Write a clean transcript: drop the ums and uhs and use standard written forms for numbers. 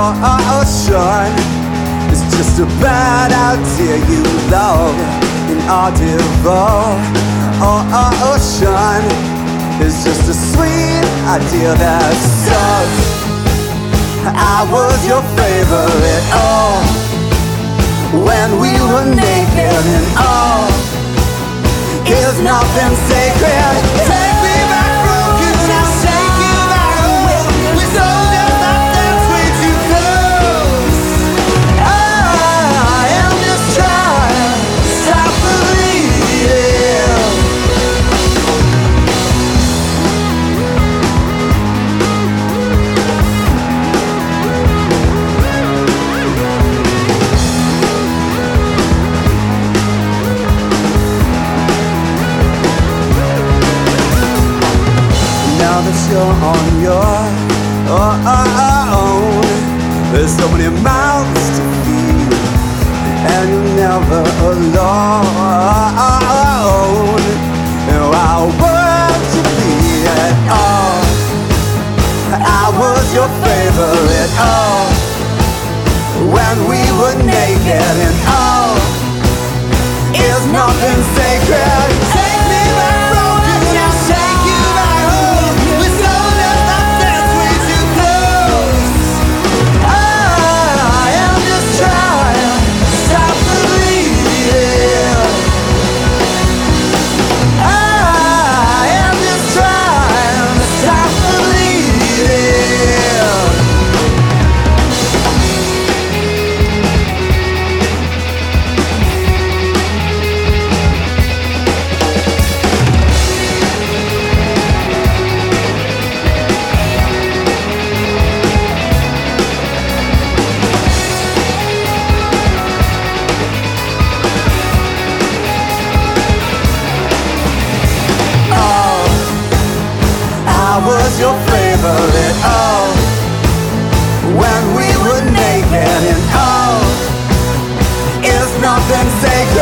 ocean. It's just a bad idea. You love an audible ocean. It's just a sweet idea that sucks. I was your favorite, oh, when we were naked, and oh, is nothing sacred. Take me back, broken, I'll take you back home. We sold out that dance way too close. I am just trying to stop the bleeding. Now that you're on your own, there's so many mouths to feed, and you're never alone. And I want to be at all. I was your favorite, oh, when we were naked, and oh, is nothing sacred. Take me back, broken, I'll take you back home. We sold out that dance way too close. I am just trying to stop the bleeding. I am just trying to stop the bleeding. I was your favorite, oh, when we were naked, and oh, is nothing sacred.